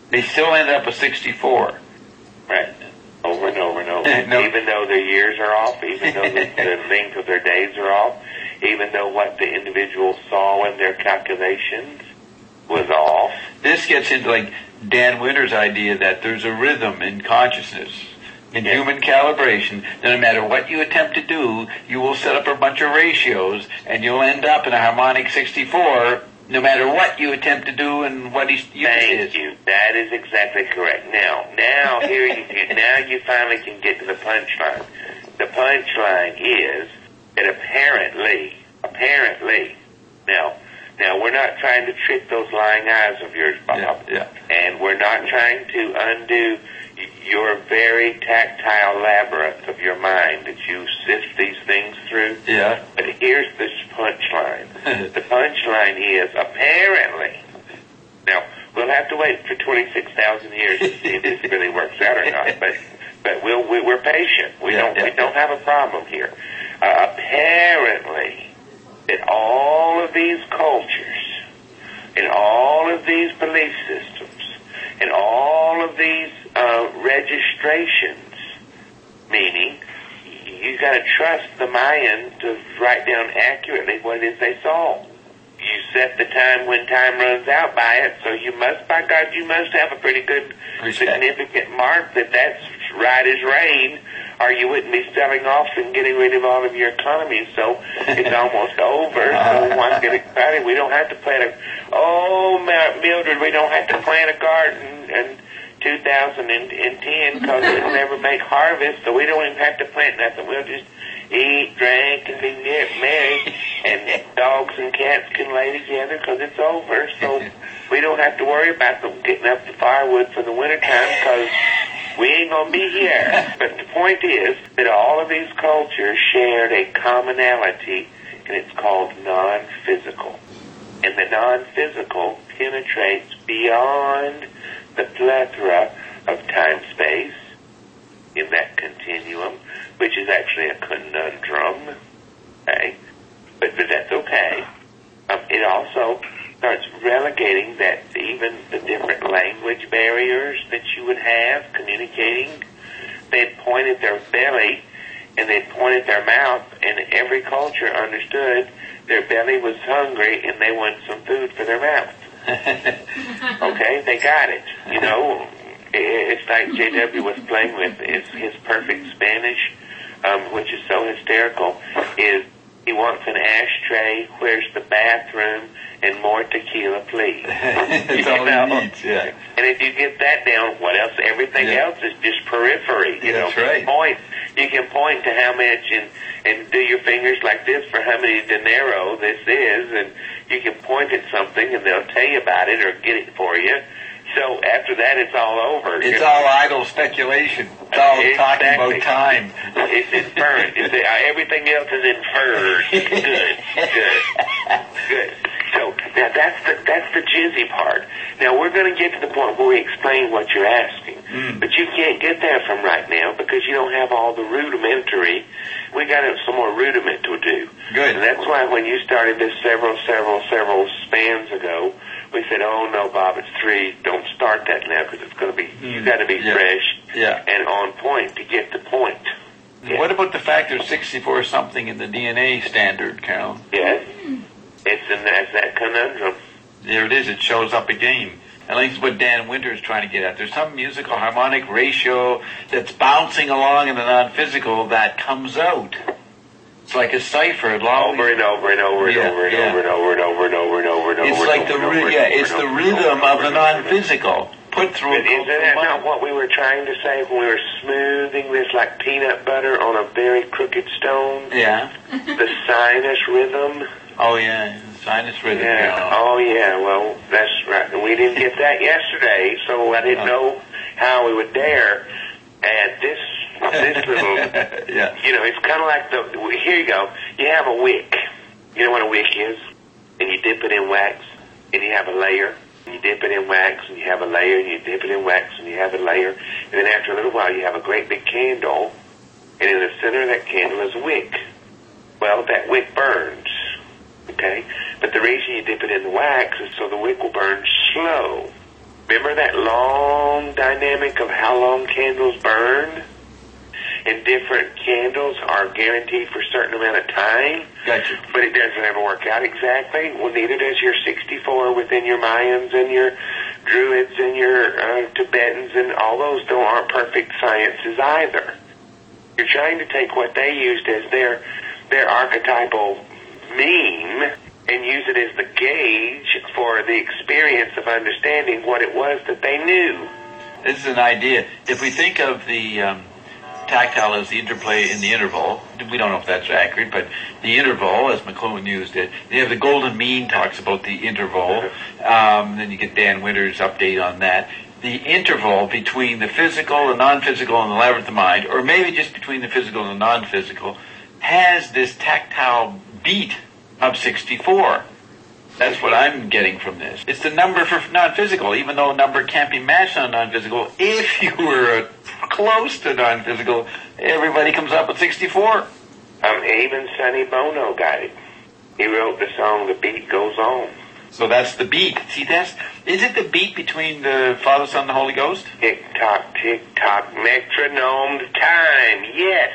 They still end up with 64. Right. Over and over and over. No. Even though their years are off, even though the length of their days are off, even though what the individual saw in their calculations was off. This gets into like Dan Winter's idea that there's a rhythm in consciousness, in human calibration, that no matter what you attempt to do, you will set up a bunch of ratios and you'll end up in a harmonic 64 no matter what you attempt to do and what his use is. Thank you. That is exactly correct. Now here you get, now you finally can get to the punchline. The punchline is that apparently, now we're not trying to trick those lying eyes of yours, Bob. Yeah. And we're not trying to undo your very tactile labyrinth of your mind that you sift these things through. Yeah. But here's the punchline. The punchline is apparently. Now, we'll have to wait for 26,000 years to see if this really works out or not. But we're patient. We don't have a problem here. Apparently, that all of these cultures and all of these belief systems and all of these registrations, meaning you got to trust the Mayans to write down accurately what it is they saw. You set the time when time runs out by it, so you must, by God, you must have a pretty good, significant mark that that's right as rain, or you wouldn't be selling off and getting rid of all of your economy. So it's almost over. So one get excited. We don't have to plant Mildred, we don't have to plant a garden in 2010 because it'll never make harvest. So we don't even have to plant nothing. We'll just eat, drink, and be married, and dogs and cats can lay together because it's over. So we don't have to worry about them getting up the firewood for the wintertime because we ain't going to be here. But the point is that all of these cultures shared a commonality, and it's called non-physical. And the non-physical penetrates beyond the plethora of time-space in that continuum, which is actually a conundrum. Okay? But that's okay. It also starts relegating that even the different language barriers that you would have communicating, they'd point at their belly and they'd point at their mouth, and every culture understood their belly was hungry and they wanted some food for their mouth. Okay, they got it. You know, it's like J.W. was playing with his perfect Spanish, which is so hysterical, is he wants an ashtray, where's the bathroom, and more tequila, please. That's all he needs, yeah. And if you get that down, what else? Everything else is just periphery. You know, that's right. You can point to how much and do your fingers like this for how many dinero this is, and you can point at something and they'll tell you about it or get it for you. So after that, it's all over. It's all idle speculation. It's all talking about time. It's inferred. Everything else is inferred. Good. So now that's the jizzy part. Now we're going to get to the point where we explain what you're asking, but you can't get there from right now because you don't have all the rudimentary. We got some more rudiment to do. Good. And that's why when you started this several spans ago, we said, "Oh no, Bob, it's 3. Don't start that now because it's going to be. You got to be fresh and on point to get the point." Yeah. What about the fact there's 64 something in the DNA standard, Carol? Yes. It's that conundrum. There it is. It shows up again. I think it's what Dan Winter is trying to get at. There's some musical harmonic ratio that's bouncing along in the non-physical that comes out. It's like a cipher. Over and over and over and over and over and over and over and over and over and over. It's like the rhythm of the non-physical put through. But isn't that not what we were trying to say when we were smoothing this like peanut butter on a very crooked stone? Yeah. The sinus rhythm. Oh yeah, sinus rhythm. Yeah. Oh yeah. Well, that's right. And we didn't get that yesterday, so I didn't know how we would dare add this little. Yeah. You know, it's kind of like here you go. You have a wick. You know what a wick is? And you dip it in wax, and you have a layer. And you dip it in wax, and you have a layer, and you dip it in wax, and you have a layer. And then after a little while, you have a great big candle, and in the center of that candle is a wick. Well, that wick burns. Okay? But the reason you dip it in the wax is so the wick will burn slow. Remember that long dynamic of how long candles burn? And different candles are guaranteed for a certain amount of time. Gotcha. But it doesn't ever work out exactly. Well, neither does your 64 within your Mayans and your Druids and your Tibetans, and all those aren't perfect sciences either. You're trying to take what they used as their archetypal meme and use it as the gauge for the experience of understanding what it was that they knew. This is an idea. If we think of the tactile as the interplay in the interval, we don't know if that's accurate, but the interval, as McLuhan used it, you have the golden mean talks about the interval, then you get Dan Winter's update on that. The interval between the physical, the non-physical, and the labyrinth of mind, or maybe just between the physical and the non-physical, has this tactile beat of 64. That's what I'm getting from this. It's the number for non-physical, even though a number can't be matched on non-physical. If you were close to non-physical, everybody comes up with 64. Even Sonny Bono got it. He wrote the song "The Beat Goes On." So that's the beat. See, is it the beat between the Father, Son, and the Holy Ghost? Tick-tock, metronome time. Yes.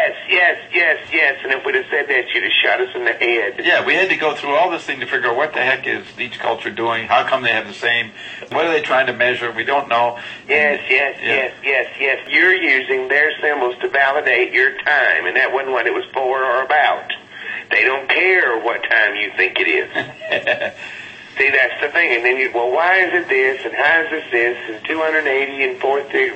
And if we'd have said that, you'd have shot us in the head. Yeah, we had to go through all this thing to figure out what the heck is each culture doing, how come they have the same, what are they trying to measure, we don't know. Yes. You're using their symbols to validate your time, and that wasn't what it was for or about. They don't care what time you think it is. See, that's the thing. And then why is it this, and how is this, and 280 and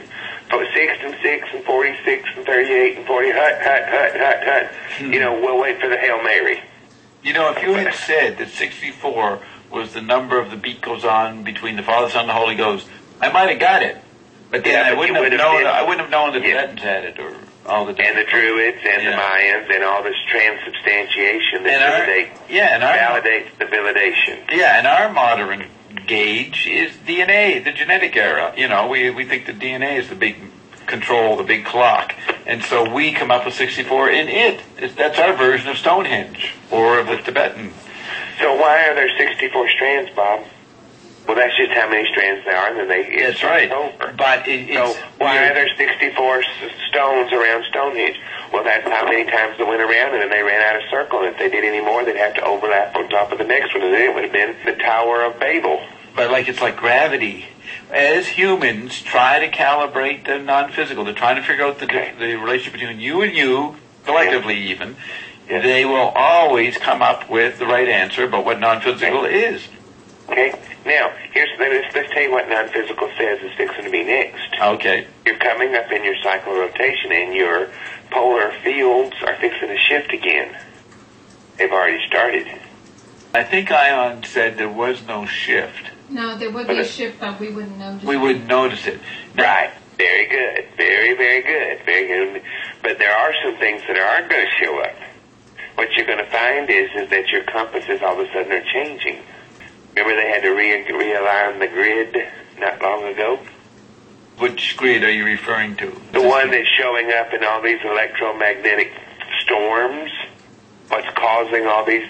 6 and 6 and 46 and 38 and 40, hut. We'll wait for the Hail Mary. If you had said that 64 was the number of the beat goes on between the Father, Son, and the Holy Ghost, I might have got it. But then I wouldn't have known the Tibetans had it, or all the and the Druids and the Mayans and all this transubstantiation that validates the validation. Yeah, and our modern gauge is DNA, the genetic era. We think the DNA is the big control, the big clock. And so we come up with 64 in it. That's our version of Stonehenge or of the Tibetan. So why are there 64 strands, Bob? Well, that's just how many strands there are, and then That's right. Over. But so why are there 64 stones around Stonehenge? Well, that's how many times they went around, and then they ran out of circle. And if they did any more, they'd have to overlap on top of the next one, and then it would have been the Tower of Babel. But it's like gravity. As humans try to calibrate the non-physical, they're trying to figure out the relationship between you and you, collectively even, they will always come up with the right answer about what non-physical is. Okay. Now, let's tell you what non-physical says is fixing to be next. Okay. You're coming up in your cycle of rotation, and your polar fields are fixing to shift again. They've already started. I think Ion said there was no shift. No, there would be a shift, but we wouldn't notice it. We wouldn't notice it. Now, right. Very good. Very, very good. Very good. But there are some things that aren't going to show up. What you're going to find is that your compasses all of a sudden are changing. Remember they had to realign the grid not long ago? Which grid are you referring to? The one that's showing up in all these electromagnetic storms. What's causing all these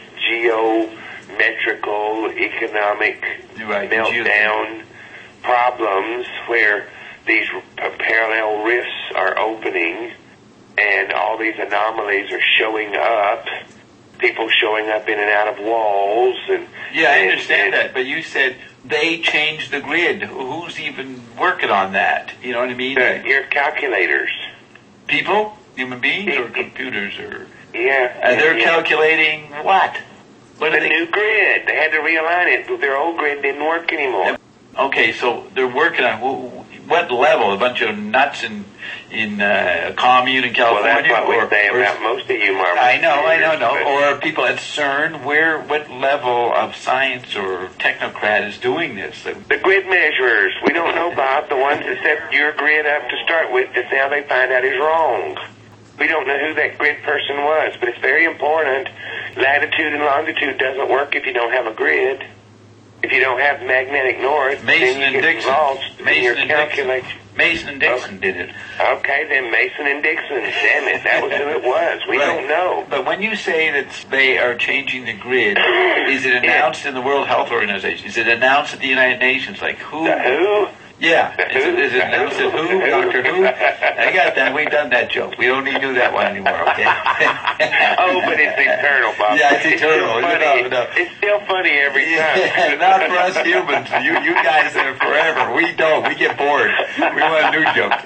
geometrical, economic meltdown problems where these parallel rifts are opening and all these anomalies are showing up. People showing up in and out of walls. I understand that, but you said they changed the grid. Who's even working on that? You know what I mean? Your calculators. People? Human beings or computers? They're calculating what? The new grid. They had to realign it. Their old grid didn't work anymore. Okay, so they're working on what level? A bunch of nuts in a commune in California? Well, that's what we say about most of you, Marvel. I know. Or people at CERN. What level of science or technocrat is doing this? The grid measurers. We don't know, Bob. The ones that set your grid up to start with that now they find out is wrong. We don't know who that grid person was, but it's very important. Latitude and longitude doesn't work if you don't have a grid. If you don't have magnetic north, Mason then you and get Dixon. lost in your Mason and calculation. Dixon. Mason and Dixon did it. Okay, then Mason and Dixon. Damn it, that was who it was. We Right. don't know. But when you say that they are changing the grid, is it announced in the World Health Organization? Is it announced at the United Nations? Like who? The who? Yeah. Is it announced at who? Dr. Who? I got that. We've done that joke. We don't need to do that one anymore, okay? Oh, but it's eternal, Bob. Yeah, it's eternal. Still funny. Enough. It's still funny every time. Yeah, not for us humans. You guys are forever. We don't. We get bored. We want new jokes.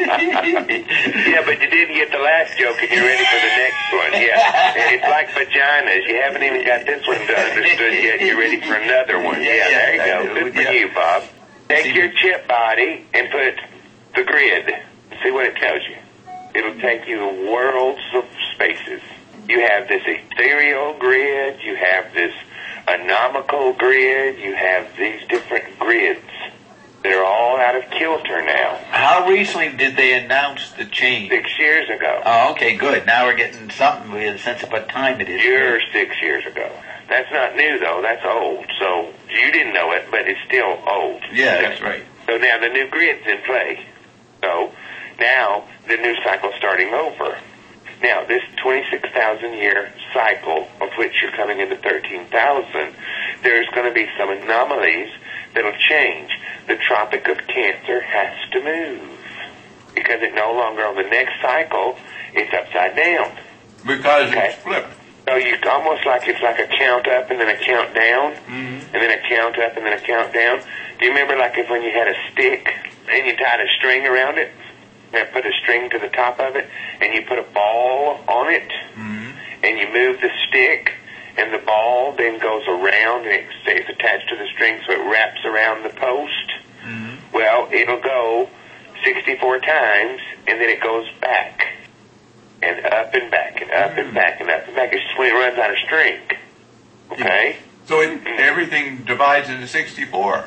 Yeah, but you didn't get the last joke, and you're ready for the next one. Yeah, it's like vaginas. You haven't even got this one understood yet. You're ready for another one. Yeah, there you go. Good for you, Bob. Take your chip body and put the grid. See what it tells you. It'll take you worlds of spaces. You have this ethereal grid. You have this anomical grid. You have these different grids. They're all out of kilter now. How recently did they announce the change? 6 years ago. Oh, okay, good. Now we're getting something. We have a sense of what time it is. You're 6 years ago. That's not new, though. That's old. So you didn't know it, but it's still old. Yeah, that's right. So now the new grid's in play. So now the new cycle's starting over. Now, this 26,000-year cycle, of which you're coming into 13,000, there's going to be some anomalies that'll change. The Tropic of Cancer has to move because it no longer on the next cycle, it's upside down. Because Okay. it's flipped. So you almost like it's like a count up and then a count down, and then a count up and then a count down. Do you remember like if when you had a stick and you tied a string around it, and put a string to the top of it, and you put a ball on it, and you move the stick, and the ball then goes around and it stays attached to the string, so it wraps around the post. Well, it'll go 64 times, and then it goes back. And up and back, and up and back, and up and back. It's just when it runs out of string. Okay? So everything divides into 64.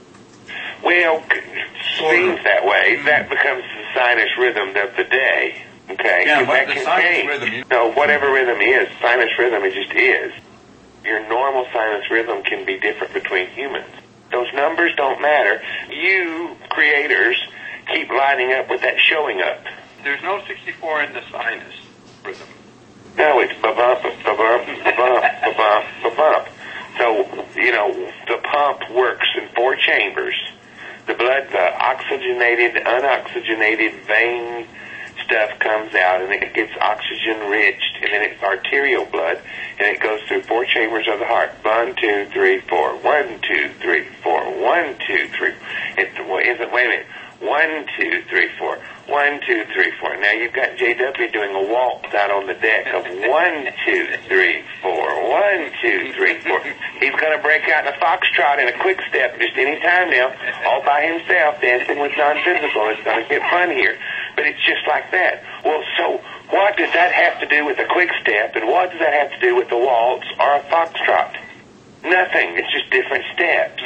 Well, seems that way. That becomes the sinus rhythm of the day. Okay? Yeah, 'Cause what that the can sinus change. rhythm- No, whatever rhythm is, sinus rhythm, it just is. Your normal sinus rhythm can be different between humans. Those numbers don't matter. You, creators, keep lining up with that showing up. There's no 64 in the sinus rhythm. No, it's ba-bump, ba-bump, ba-bump, ba-bump, ba-bump. So, you know, the pump works in 4 chambers. The blood, the oxygenated, unoxygenated vein stuff comes out, and it gets oxygen-rich, and then it's arterial blood, and it goes through 4 chambers of the heart. 1, 2, 3, 4. 1, 2, 3, 4. 1, 2, 3. Wait a minute. 1, 2, 3, 4. 1, 2, 3, 4. Now you've got JW doing a waltz out on the deck of 1, 2, 3, 4. 1, 2, 3, 4. He's going to break out in a foxtrot in a quick step just any time now, all by himself, dancing with non-physical. It's going to get fun here. But it's just like that. Well, so what does that have to do with a quick step, and what does that have to do with a waltz or a foxtrot? Nothing. It's just different steps.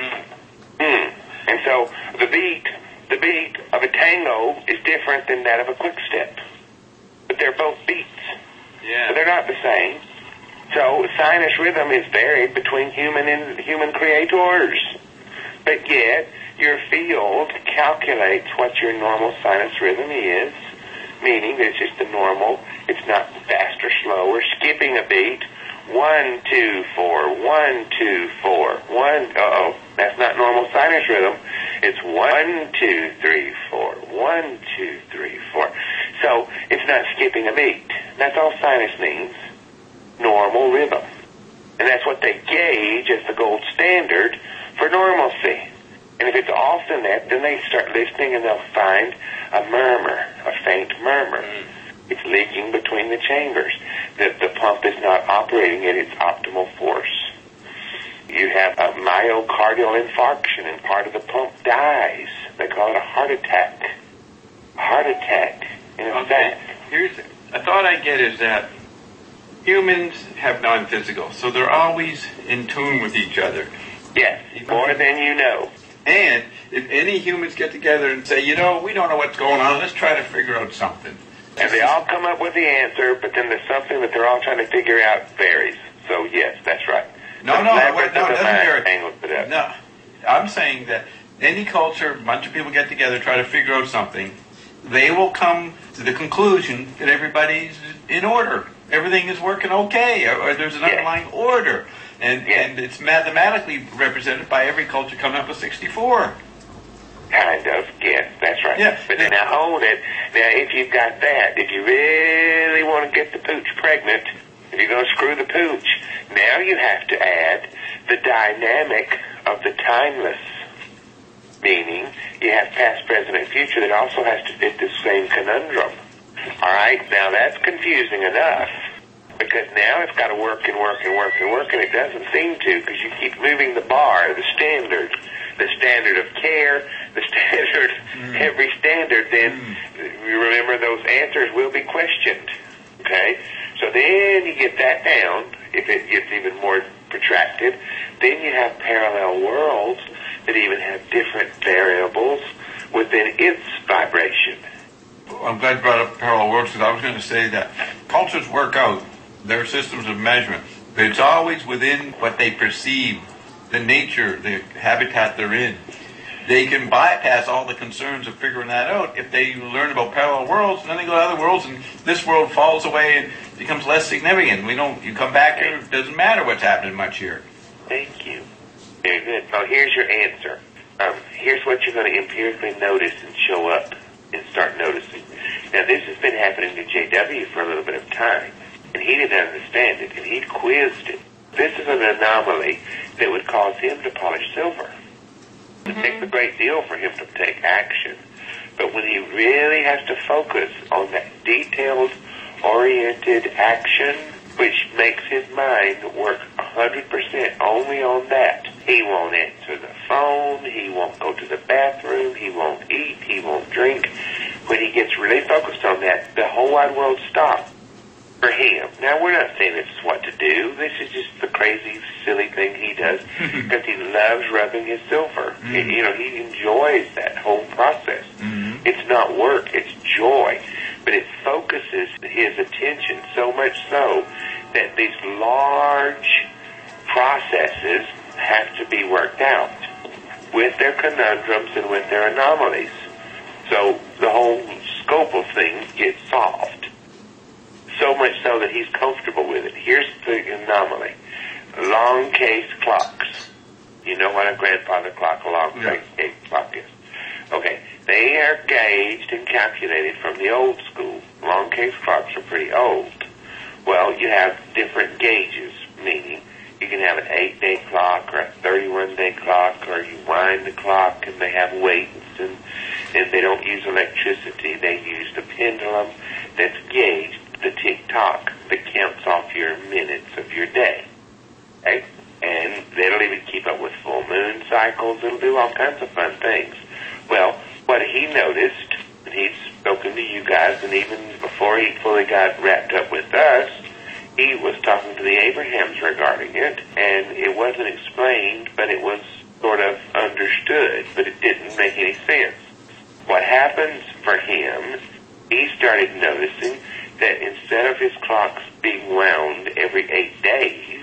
And so the beat of a tango is different than that of a quick step. But they're both beats. Yeah. But they're not the same. So sinus rhythm is varied between human and human creators. But yet, your field calculates what your normal sinus rhythm is, meaning it's just the normal. It's not fast or slow or skipping a beat. 1, 2, 4. 1, 2, 4. 1. That's not normal sinus rhythm. It's 1, 2, 3, 4. 1, 2, 3, 4. So it's not skipping a beat. That's all sinus means. Normal rhythm. And that's what they gauge as the gold standard for normalcy. And if it's off than that, then they start listening and they'll find a murmur, a faint murmur. It's leaking between the chambers. The pump is not operating at its optimal force. You have a myocardial infarction and part of the pump dies. They call it a heart attack. A heart attack, in effect. Here's a thought I get is that humans have non-physical, so they're always in tune with each other. Yes, more than you know. And if any humans get together and say, you know, we don't know what's going on, let's try to figure out something. And they all come up with the answer, but then there's something that they're all trying to figure out varies. So yes, that's right. No, it doesn't Gary. Angled it up. No, I'm saying that any culture, a bunch of people get together, try to figure out something, they will come to the conclusion that everybody's in order. Everything is working okay, or there's an underlying order. And it's mathematically represented by every culture coming up with 64. Kind of, yes, that's right. Yeah. But now hold it. Now, if you've got that, if you really want to get the pooch pregnant, if you're going to screw the pooch, now you have to add the dynamic of the timeless. Meaning, you have past, present, and future that also has to fit this same conundrum. All right? Now, that's confusing enough. Because now it's got to work and work and work and work, and it doesn't seem to, because you keep moving the bar, the standard of care, the standard, every standard, then you remember those answers will be questioned. Okay? So then you get that down, if it gets even more protracted, then you have parallel worlds that even have different variables within its vibration. I'm glad you brought up parallel worlds, because I was going to say that cultures work out their systems of measurement. It's always within what they perceive, the nature, the habitat they're in. They can bypass all the concerns of figuring that out if they learn about parallel worlds, and then they go to other worlds, and this world falls away and becomes less significant. You come back here, it doesn't matter what's happening much here. Thank you. Very good. So here's your answer. Here's what you're going to empirically notice and show up and start noticing. Now, this has been happening to JW for a little bit of time, and he didn't understand it, and he quizzed it. This is an anomaly that would cause him to polish silver. It takes a great deal for him to take action, but when he really has to focus on that detailed, oriented action, which makes his mind work 100% only on that. He won't answer the phone, he won't go to the bathroom, he won't eat, he won't drink. When he gets really focused on that, the whole wide world stops for him. Now, we're not saying this is what to do. This is just the crazy, silly thing he does because he loves rubbing his silver. He enjoys that whole process. It's not work, it's joy. But it focuses his attention so much so that these large processes have to be worked out with their conundrums and with their anomalies. So the whole scope of things gets solved. So much so that he's comfortable with it. Here's the anomaly. Long case clocks. You know what a grandfather clock, a long case clock is. Okay, they are gauged and calculated from the old school. Long case clocks are pretty old. Well, you have different gauges, meaning you can have an 8-day clock or a 31-day clock, or you wind the clock and they have weights and they don't use electricity. They use the pendulum that's gauged, the tick-tock that counts off your minutes of your day. Okay? And it'll even keep up with full moon cycles. It'll do all kinds of fun things. Well, what he noticed, and he's spoken to you guys, and even before he fully got wrapped up with us, he was talking to the Abrahams regarding it, and it wasn't explained, but it was sort of understood, but it didn't make any sense. What happens for him, he started noticing that instead of his clocks being wound every 8 days,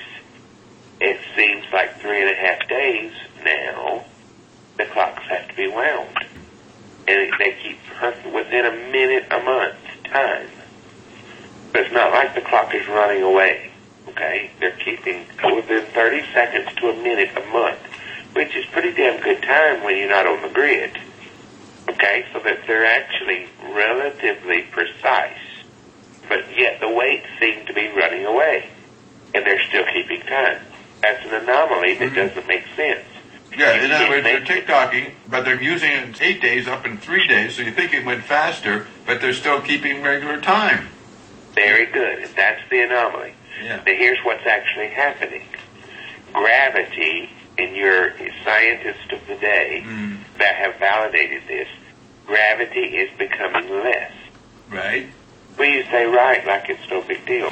it seems like 3.5 days now, the clocks have to be wound. And they keep within a minute a month time. But it's not like the clock is running away, okay? They're keeping within 30 seconds to a minute a month, which is pretty damn good time when you're not on the grid, okay? So that they're actually relatively precise, but yet the weights seem to be running away, and they're still keeping time. That's an anomaly that doesn't make sense. Yeah, in other words, they're tick-tocking, but they're using it 8 days up in 3 days, so you think it went faster, but they're still keeping regular time. Very good, and that's the anomaly. Yeah. Now here's what's actually happening. Gravity, and your scientists of the day that have validated this, gravity is becoming less. Right. Well, you say right like it's no big deal.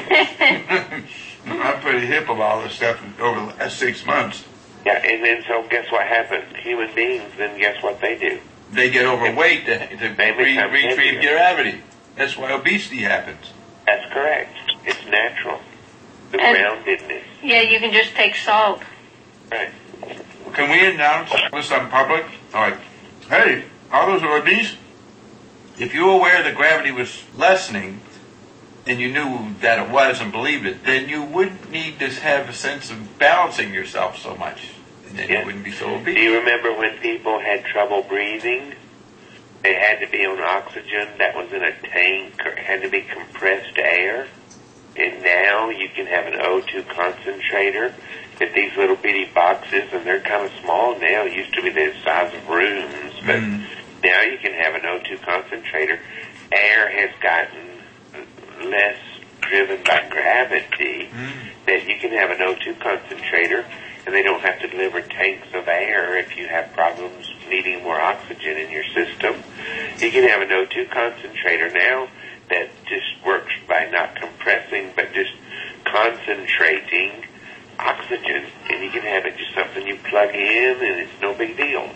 I'm pretty hip of all this stuff over the last 6 months. Yeah, and then so guess what happens? Human beings, then guess what they do? They get overweight to retrieve heavier. gravity. That's why obesity happens. That's correct. It's natural. the And- groundedness. Yeah, you can just take salt. Right. Can we announce this on public? All right. Hey, all those who are obese, if you were aware that gravity was lessening, and you knew that it was and believed it, then you wouldn't need to have a sense of balancing yourself so much. And then Yeah. you wouldn't be so Do obese. you remember when people had trouble breathing? They had to be on oxygen that was in a tank or had to be compressed air. And now you can have an O2 concentrator at these little bitty boxes, and they're kind of small now. It used to be the size of rooms, but now you can have an O2 concentrator. Air has gotten less driven by gravity, that you can have an O2 concentrator, and they don't have to deliver tanks of air if you have problems needing more oxygen in your system. You can have an O2 concentrator now that just works by not compressing, but just concentrating oxygen, and you can have it just something you plug in, and it's no big deal.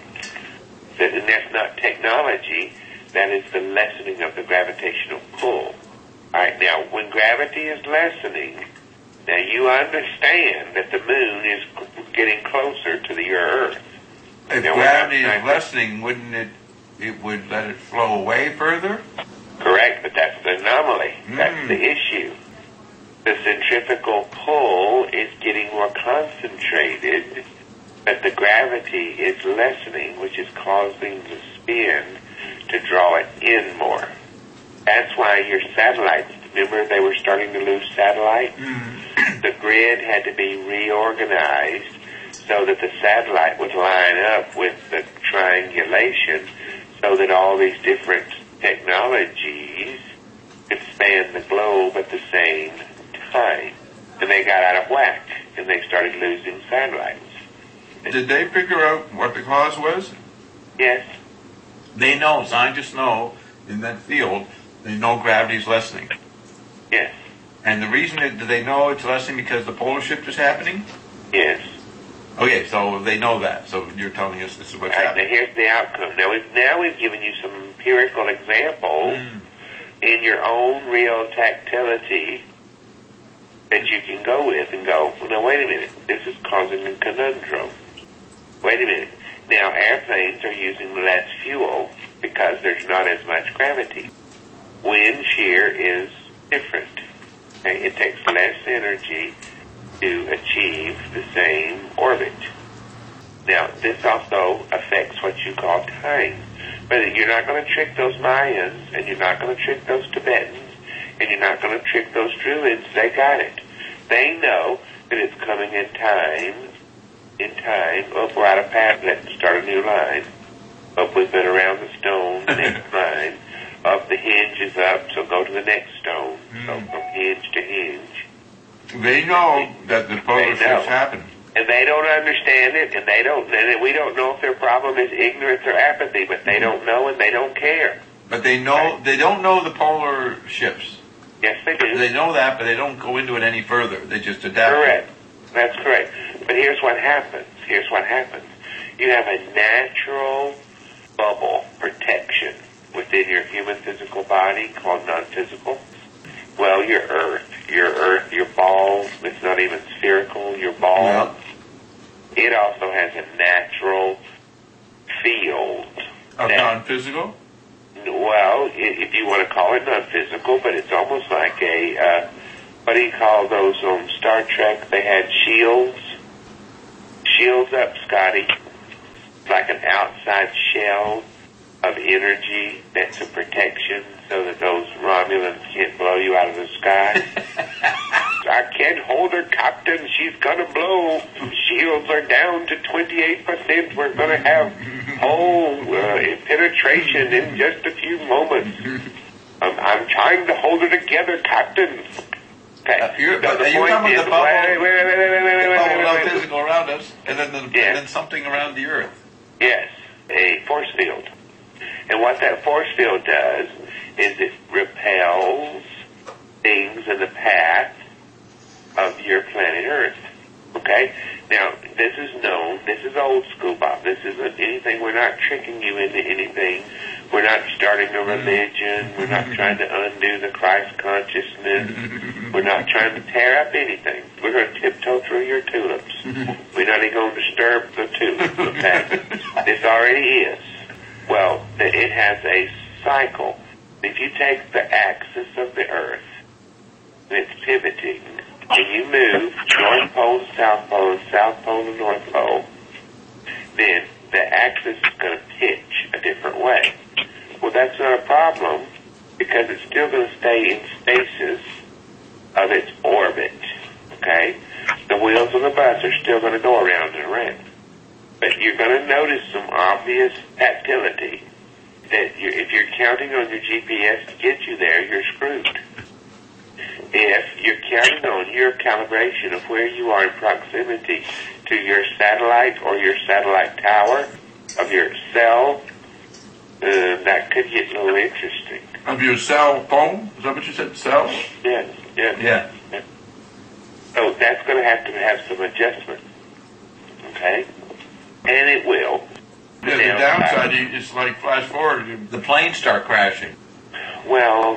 And that's not technology. That is the lessening of the gravitational pull. All right, now, when gravity is lessening, now you understand that the moon is getting closer to the Earth. If Now, gravity we're is not- lessening, wouldn't it would let it flow away further? Correct, but that's the anomaly. That's the issue. The centrifugal pull is getting more concentrated, but the gravity is lessening, which is causing the spin to draw it in more. That's why your satellites, remember they were starting to lose satellites? The grid had to be reorganized so that the satellite would line up with the triangulation so that all these different technologies could span the globe at the same time. And they got out of whack, and they started losing satellites. Did they figure out what the cause was? Yes, They know, scientists know, in that field, they know gravity's lessening. yes, And the reason that do they know it's lessening because the polar shift is happening? yes. Okay, so they know that. So you're telling us this is what's All right, now happening. here's the outcome. Now we've given you some empirical examples in your own real tactility that you can go with and go, well, now wait a minute, this is causing a conundrum. Wait a minute. Now airplanes are using less fuel because there's not as much gravity. Wind shear is different. Okay? It takes less energy to achieve the same orbit. Now, this also affects what you call time. But you're not going to trick those Mayans, and you're not going to trick those Tibetans, and you're not going to trick those Druids. They got it. They know that it's coming in time. Oh, we're out of path. Let's start a new line. Up, we've been around the stone, the next line. Up, the hinge is up, so go to the next stone. So from hinge to hinge. They know that the polar They know. shifts happen. And they don't understand it, and we don't know if their problem is ignorance or apathy, but they don't know and they don't care. But they know they don't know the polar shifts. Yes, they do. They know that, but they don't go into it any further. They just adapt. Correct. That's correct. But here's what happens. You have a natural bubble protection within your human physical body called non-physical. Well, your Earth, your ball, it's not even spherical, your ball, Yeah. it also has a natural field. Of that- non-physical? Well, if you want to call it non-physical, but it's almost like a, what do you call those on Star Trek? They had shields. Shields up, Scotty. It's like an outside shell of energy that's a protection so that those Romulans can't blow you out of the sky. I can't hold her, Captain. She's gonna blow. Shields are down to 28%. We're gonna have penetration in just a few moments. I'm trying to hold her together, Captain. Okay. Are you So talking point about is- the bubble? wait, The bubble wait. non-physical around us, and then Yeah. and then something around the Earth. Yes, a force field. And what that force field does is it repels things in the path of your planet Earth. Okay? Now, this is known, this is old school, Bob. This isn't anything, we're not tricking you into anything. We're not starting a religion. We're not trying to undo the Christ consciousness. We're not trying to tear up anything. We're going to tiptoe through your tulips. We're not even going to disturb the tulips, okay? This already is. Well, it has a cycle. If you take the axis of the Earth, and it's pivoting, and you move North Pole to South Pole and South Pole to North Pole, then the axis is going to pitch a different way. Well, that's not a problem because it's still going to stay in stasis of its orbit, okay? The wheels of the bus are still going to go around and around. But you're going to notice some obvious activity that if you're counting on your GPS to get you there, you're screwed. If you're counting on your calibration of where you are in proximity to your satellite or your satellite tower of your cell, that could get a little interesting. Of your cell phone? Is that what you said? Cell? Yes. Yeah. So that's going to have some adjustment. Okay? And it will. Yeah, the downside is like flash forward, the planes start crashing. Well,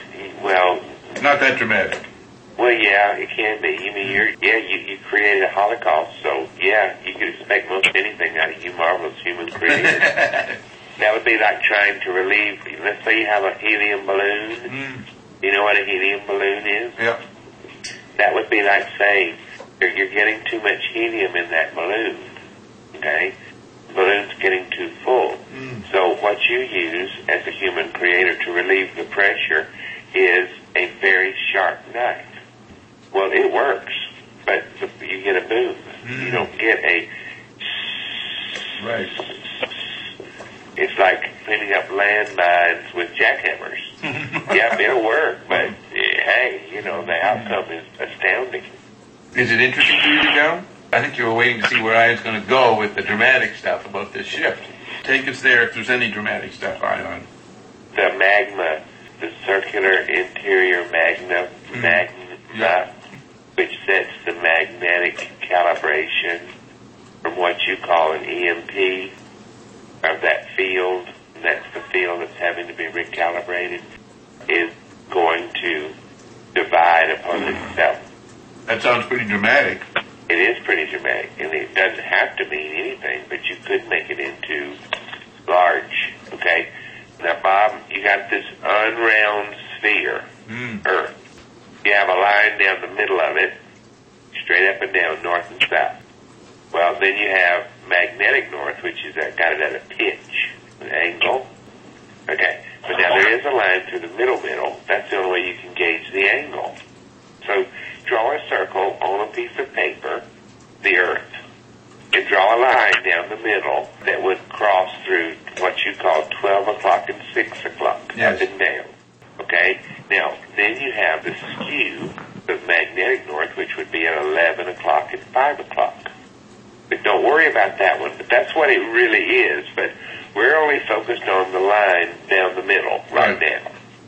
Not that dramatic. well, yeah, it can be. I mean, you created a Holocaust, so yeah, you could expect most anything out of you marvelous human creators. That would be like trying to relieve, let's say you have a helium balloon. You know what a helium balloon is? Yeah. That would be like saying you're getting too much helium in that balloon, okay? The balloon's getting too full. So what you use as a human creator to relieve the pressure is a very sharp knife. Well, it works, but you get a boom. You don't get a... Right. It's like cleaning up landmines with jackhammers. Yeah, it'll work, but hey, the outcome is astounding. Is it interesting for you to go? I think you were waiting to see where I was going to go with the dramatic stuff about this shift. Take us there if there's any dramatic stuff, Ion. The magma, the circular interior magna, which sets the magnetic calibration from what you call an EMP of that field, and that's the field that's having to be recalibrated, is going to divide upon itself. That sounds pretty dramatic. It is pretty dramatic, and it doesn't have to mean anything, but you could make it into large, okay? Now, Bob, you got this unround sphere, Earth. You have a line down the middle of it, straight up and down, north and south. Well, then you have magnetic north, which is got it at a pitch, an angle. Okay, but now there is a line through the middle. That's the only way you can gauge the angle. So draw a circle on a piece of paper, the Earth, and draw a line down the middle that would cross through what you call 12 o'clock and 6 o'clock, Yes. up and down. Okay? Now, then you have the skew of magnetic north, which would be at 11 o'clock and 5 o'clock. But don't worry about that one. But that's what it really is. But we're only focused on the line down the middle right now.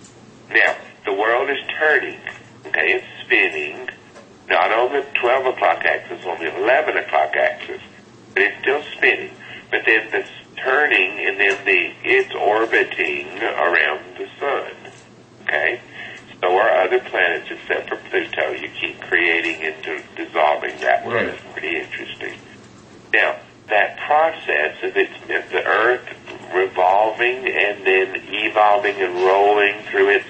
Now, the world is turning. Okay, it's spinning. Not on the 12 o'clock axis, on the 11 o'clock axis. But it's still spinning. But then the turning and then it's orbiting around the sun. Okay? So are other planets except for Pluto. You keep creating and dissolving that one. Right. It's pretty interesting. Now, that process of the Earth revolving and then evolving and rolling through its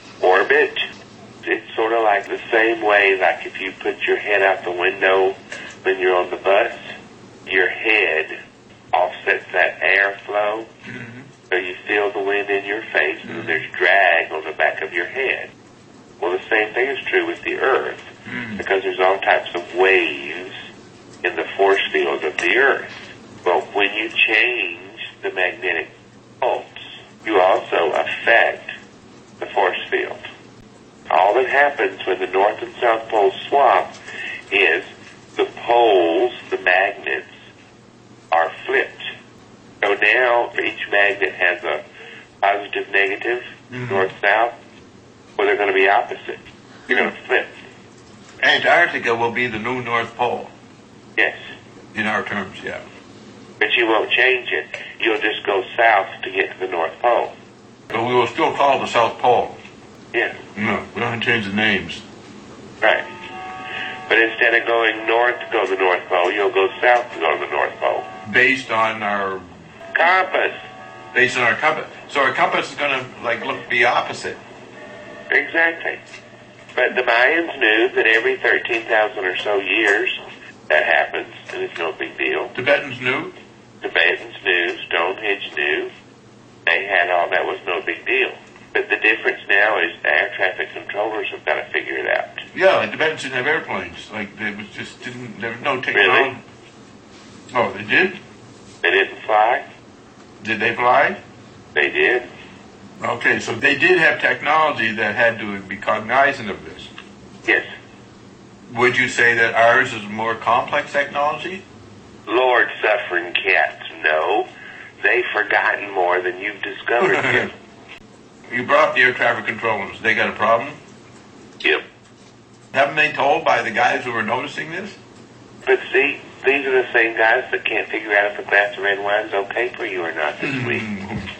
orbit, it's sort of like the same way like if you put your head out the window when you're on the bus, your head offsets that airflow, so you feel the wind in your face and there's drag on the back of your head. Well, the same thing is true with the Earth, because there's all types of waves in the force field of the Earth. Well, when you change the magnetic pulse, you also affect the force field. All that happens when the North and South poles swap is the poles, the magnets, are flipped. So now each magnet has a positive, negative, north-south. Well, they're going to be opposite. You're going to flip. Antarctica will be the new North Pole. Yes. In our terms, yeah. But you won't change it. You'll just go south to get to the North Pole. But we will still call it the South Pole. Yeah, No, we don't change the names. right. But instead of going north to go to the North Pole, you'll go south to go to the North Pole. Based on our Compass. compass. So our compass is going to look the opposite. Exactly. But the Mayans knew that every 13,000 or so years that happens, and it's no big deal. Tibetans knew. Tibetans knew, Stonehenge knew. They had all that was no big deal. But the difference now is the air traffic controllers have got to figure it out. Yeah, the Tibetans didn't have airplanes. There was no technology. Really? Oh, they did? They didn't fly? Did they fly? They did. Okay, so they did have technology that had to be cognizant of this. Yes. Would you say that ours is more complex technology? Lord suffering cats, no. They've forgotten more than you've discovered yet. You brought up the air traffic controllers. They got a problem? Yep. Haven't they told by the guys who were noticing this? But see, these are the same guys that can't figure out if a glass of red wine is okay for you or not this week.